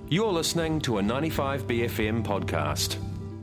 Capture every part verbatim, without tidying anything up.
You're listening to a ninety-five B F M podcast.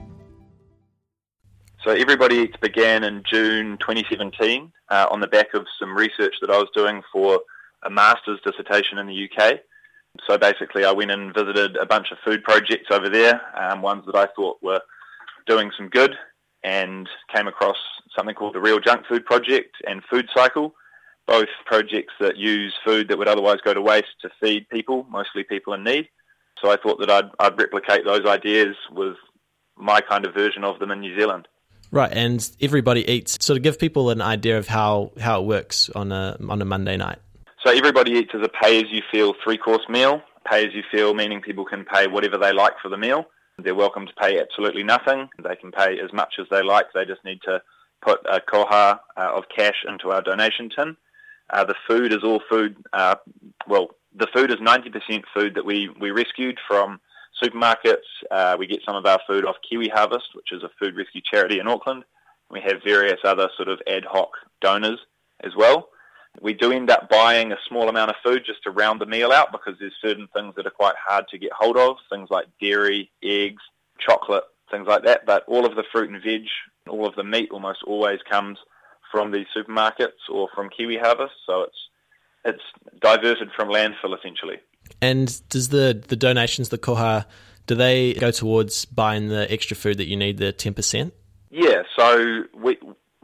So Everybody Eats began in June twenty seventeen uh, on the back of some research that I was doing for a master's dissertation in the U K. So basically I went and visited a bunch of food projects over there, um, ones that I thought were doing some good, and came across something called the Real Junk Food Project and Food Cycle, both projects that use food that would otherwise go to waste to feed people, mostly people in need. So I thought that I'd, I'd replicate those ideas with my kind of version of them in New Zealand. Right, and Everybody Eats, sort of give people an idea of how, how it works on a on a Monday night. So Everybody Eats is a pay-as-you-feel three-course meal. Pay-as-you-feel meaning people can pay whatever they like for the meal. They're welcome to pay absolutely nothing. They can pay as much as they like. They just need to put a koha uh, of cash into our donation tin. Uh, the food is all food, uh, well, the food is ninety percent food that we, we rescued from supermarkets. Uh, we get some of our food off Kiwi Harvest, which is a food rescue charity in Auckland. We have various other sort of ad hoc donors as well. We do end up buying a small amount of food just to round the meal out because there's certain things that are quite hard to get hold of, things like dairy, eggs, chocolate, things like that. But all of the fruit and veg, all of the meat almost always comes from these supermarkets or from Kiwi Harvest. So it's it's diverted from landfill essentially. And does the, the donations, the koha, do they go towards buying the extra food that you need, the ten percent? Yeah, so we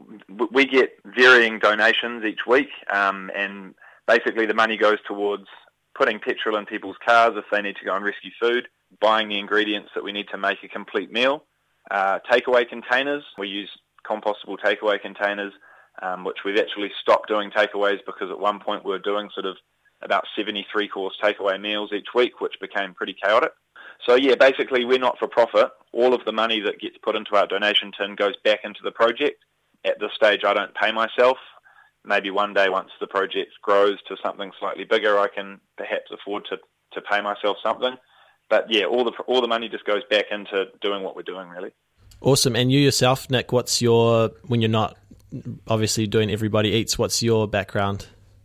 we get varying donations each week, um, and basically the money goes towards putting petrol in people's cars if they need to go and rescue food, buying the ingredients that we need to make a complete meal, uh, takeaway containers. We use compostable takeaway containers, um, which we've actually stopped doing takeaways because at one point we were doing sort of about seventy-three course takeaway meals each week, which became pretty chaotic. So yeah, basically we're not for profit. All of the money that gets put into our donation tin goes back into the project. At this stage I don't pay myself. Maybe one day once the project grows to something slightly bigger I can perhaps afford to, to pay myself something. But yeah, all the all the money just goes back into doing what we're doing really. Awesome. And you yourself, Nick, what's your, when you're not obviously doing Everybody Eats, what's your background?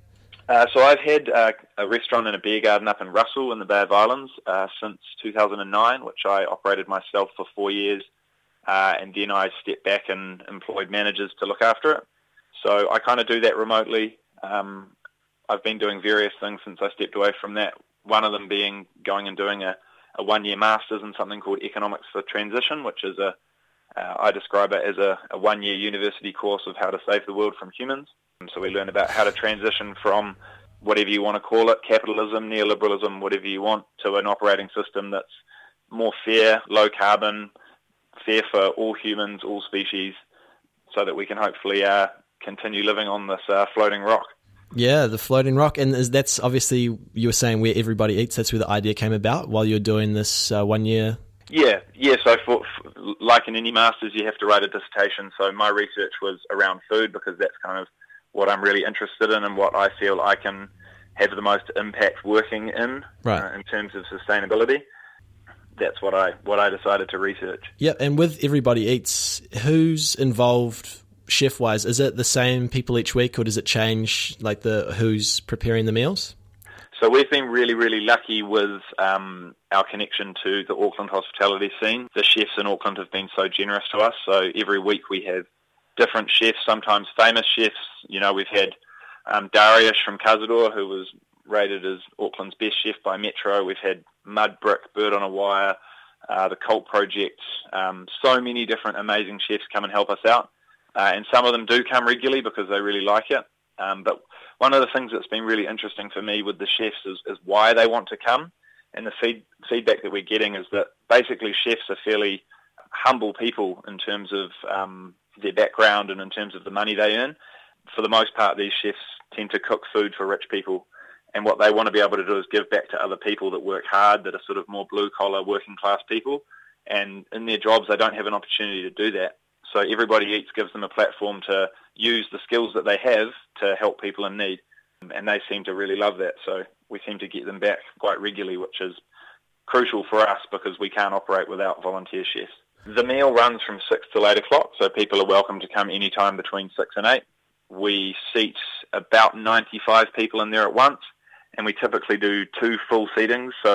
Uh, so I've had uh, a restaurant and a beer garden up in Russell in the Bay of Islands uh, since two thousand nine, which I operated myself for four years, uh, and then I stepped back and employed managers to look after it. So I kind of do that remotely. Um, I've been doing various things since I stepped away from that, one of them being going and doing a, a one-year master's in something called Economics for Transition, which is a, uh, I describe it as a, a one-year university course of how to save the world from humans. So we learn about how to transition from whatever you want to call it, capitalism, neoliberalism, whatever you want, to an operating system that's more fair, low carbon, fair for all humans, all species, so that we can hopefully uh, continue living on this uh, floating rock. Yeah, the floating rock. And is, that's obviously, you were saying where Everybody Eats, that's where the idea came about while you were doing this uh, one year? Yeah, yeah. So for, for, like in any master's, you have to write a dissertation. So my research was around food because that's kind of what I'm really interested in and what I feel I can have the most impact working in, right. uh, in terms of sustainability. That's what I what I decided to research. Yeah, and with Everybody Eats, who's involved chef-wise? Is it the same people each week, or does it change, like the who's preparing the meals? So we've been really, really lucky with um, our connection to the Auckland hospitality scene. The chefs in Auckland have been so generous to us. So every week we have different chefs, sometimes famous chefs. You know, we've had um, Darius from Cazador, who was rated as Auckland's best chef by Metro. We've had Mud Brick, Bird on a Wire, uh, the Cult Project. Um, so many different amazing chefs come and help us out. Uh, and some of them do come regularly because they really like it. Um, but one of the things that's been really interesting for me with the chefs is, is why they want to come. And the feed, feedback that we're getting is that basically chefs are fairly humble people in terms of um, their background and in terms of the money they earn. For the most part, these chefs tend to cook food for rich people. And what they want to be able to do is give back to other people that work hard, that are sort of more blue-collar, working-class people. And in their jobs, they don't have an opportunity to do that. So Everybody Eats gives them a platform to use the skills that they have to help people in need. And they seem to really love that. So we seem to get them back quite regularly, which is crucial for us because we can't operate without volunteer chefs. The meal runs from six till eight o'clock, so people are welcome to come any time between six and eight. We seat about ninety-five people in there at once, and we typically do two full seatings. So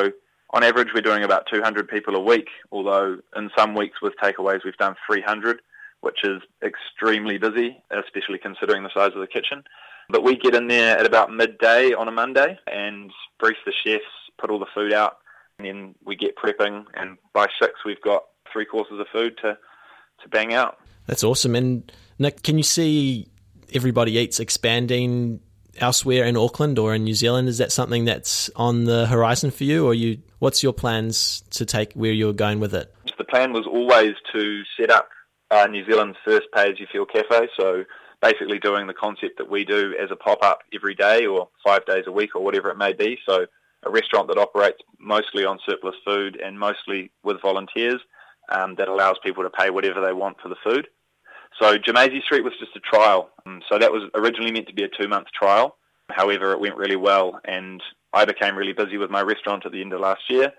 On average, we're doing about two hundred people a week, although in some weeks with takeaways we've done three hundred, which is extremely busy, especially considering the size of the kitchen. But we get in there at about midday on a Monday and brief the chefs, put all the food out, and then we get prepping, and by six we've got three courses of food to, to bang out. That's awesome. And Nick, can you see Everybody Eats expanding elsewhere in Auckland or in New Zealand? Is that something that's on the horizon for you, or you? What's your plans to take where you're going with it? The plan was always to set up uh, New Zealand's first pay-as-you-feel cafe, so basically doing the concept that we do as a pop-up every day or five days a week or whatever it may be. So a restaurant that operates mostly on surplus food and mostly with volunteers um, that allows people to pay whatever they want for the food. So Jamaizi Street was just a trial. Um, so that was originally meant to be a two-month trial. However, it went really well, and I became really busy with my restaurant at the end of last year.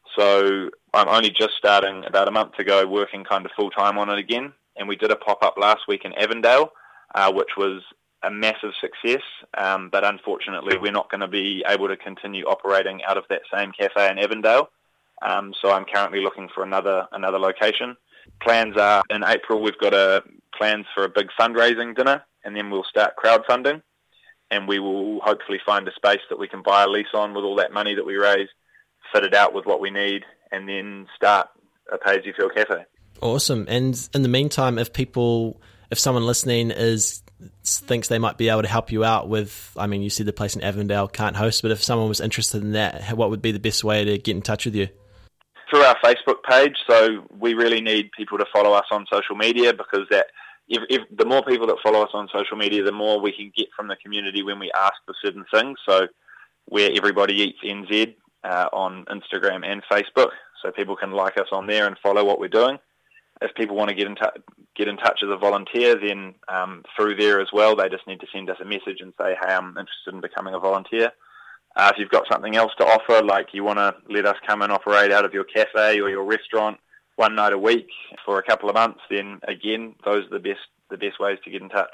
So I'm only just starting about a month ago working kind of full-time on it again. And we did a pop-up last week in Avondale, uh, which was a massive success. Um, but unfortunately, we're not going to be able to continue operating out of that same cafe in Avondale. Um, so I'm currently looking for another another location. Plans are in April, we've got a plans for a big fundraising dinner, and then we'll start crowdfunding. And we will hopefully find a space that we can buy a lease on with all that money that we raise, fit it out with what we need, and then start a pay-as-you-feel cafe. Awesome. And in the meantime, if people, if someone listening is thinks they might be able to help you out with, I mean, you said the place in Avondale can't host, but if someone was interested in that, what would be the best way to get in touch with you? Through our Facebook page. So we really need people to follow us on social media, because that If, if the more people that follow us on social media, the more we can get from the community when we ask for certain things. So we're Everybody Eats N Z uh, on Instagram and Facebook, so people can like us on there and follow what we're doing. If people want to get in, t- get in touch as a volunteer, then um, through there as well, they just need to send us a message and say, hey, I'm interested in becoming a volunteer. Uh, if you've got something else to offer, like you want to let us come and operate out of your cafe or your restaurant one night a week for a couple of months, then again, those are the best the best ways to get in touch.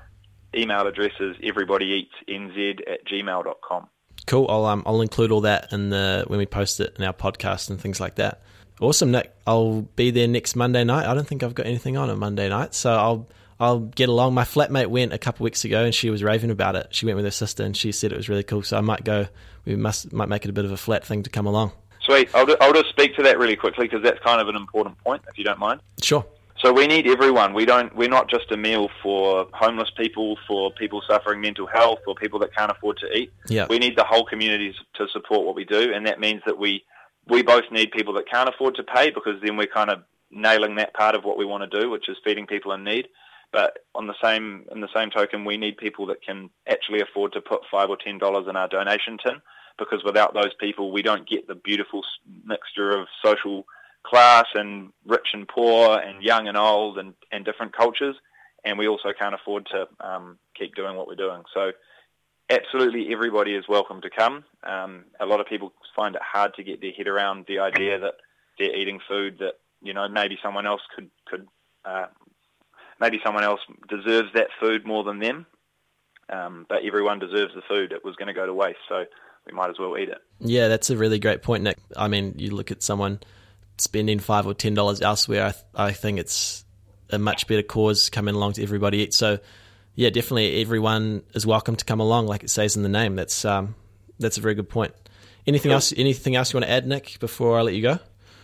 Email address is everybodyeatsnz at gmail dot com. Cool. I'll um, I'll include all that in the when we post it in our podcast and things like that. Awesome, Nick. I'll be there next Monday night. I don't think I've got anything on on Monday night, so I'll I'll get along. My flatmate went a couple of weeks ago and she was raving about it. She went with her sister and she said it was really cool. So I might go. We must might make it a bit of a flat thing to come along. Sweet. I'll, do, I'll just speak to that really quickly, because that's kind of an important point, if you don't mind. Sure. So we need everyone. We don't. We're not just a meal for homeless people, for people suffering mental health, or people that can't afford to eat. Yeah. We need the whole community to support what we do, and that means that we we both need people that can't afford to pay, because then we're kind of nailing that part of what we want to do, which is feeding people in need. But on the same in the same token, we need people that can actually afford to put five or ten dollars in our donation tin, because without those people, we don't get the beautiful mixture of social class and rich and poor and young and old and, and different cultures, and we also can't afford to um, keep doing what we're doing. So absolutely everybody is welcome to come. Um, a lot of people find it hard to get their head around the idea that they're eating food that, you know, maybe someone else could, could uh, maybe someone else deserves that food more than them, um, but everyone deserves the food. It was going to go to waste, so we might as well eat it. Yeah, that's a really great point, Nick. I mean, you look at someone spending five or ten dollars elsewhere, I, th- I think it's a much better cause coming along to Everybody Eats. So, yeah, definitely everyone is welcome to come along, like it says in the name. That's um, that's a very good point. Anything Cool. else? Anything else you want to add, Nick, before I let you go?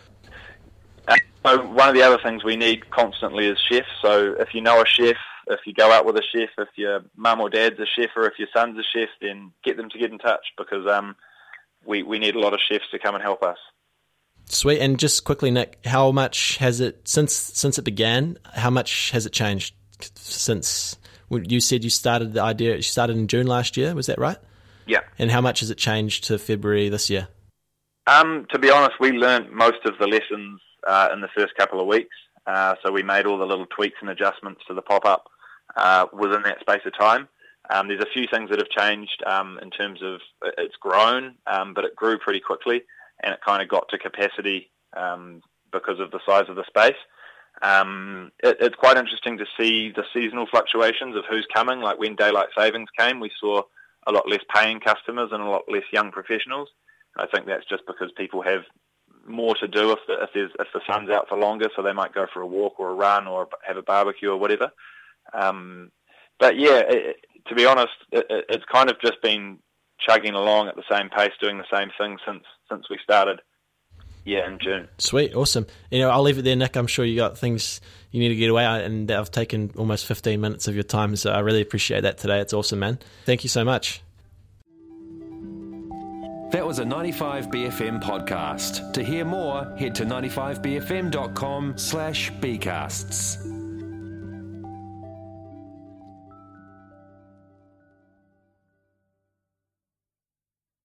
Uh, so one of the other things we need constantly is chefs. So if you know a chef, if you go out with a chef, if your mum or dad's a chef, or if your son's a chef, then get them to get in touch, because um, we we need a lot of chefs to come and help us. Sweet. And just quickly, Nick, how much has it, since since it began, how much has it changed since, you said you started the idea, you started in June last year, was that right? Yeah. And how much has it changed to February this year? Um, to be honest, we learnt most of the lessons uh, in the first couple of weeks. Uh, so we made all the little tweaks and adjustments to the pop-up uh, within that space of time. Um, there's a few things that have changed um, in terms of it's grown, um, but it grew pretty quickly, and it kind of got to capacity um, because of the size of the space. Um, it, it's quite interesting to see the seasonal fluctuations of who's coming. Like when daylight savings came, we saw a lot less paying customers and a lot less young professionals. I think that's just because people have more to do if the, if, there's, if the sun's out for longer, so they might go for a walk or a run or have a barbecue or whatever. Um, but yeah, it, to be honest, it, it's kind of just been chugging along at the same pace, doing the same thing since since we started. Yeah, in June. Sweet, awesome. You know, I'll leave it there, Nick. I'm sure you got things you need to get away, and I've taken almost fifteen minutes of your time, so I really appreciate that today. It's awesome, man. Thank you so much. That was a ninety-five B F M podcast. To hear more, head to ninety-five b f m dot com slash bcasts.